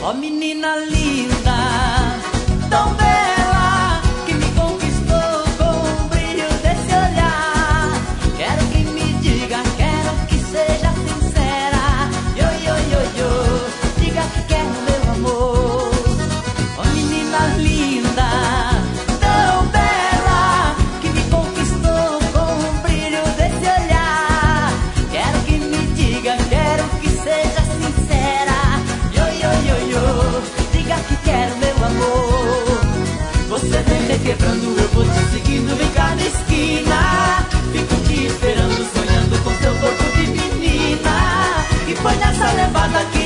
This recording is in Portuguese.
Ó menina linda, tão bela, que me conquistou com o brilho desse olhar. Quero que me diga, quero que seja sincera. Yo, yo, yo, yo, diga que quer o meu amor. Ó menina linda, tão bela, que me conquistou com o brilho desse olhar. Quero que me diga, quero que seja sincera. Yo, yo, yo, yo, diga que quer o meu amor. Você vem me quebrando, eu vou te seguindo em cada esquina. Fico te esperando, sonhando com seu corpo de menina. E foi nessa levada que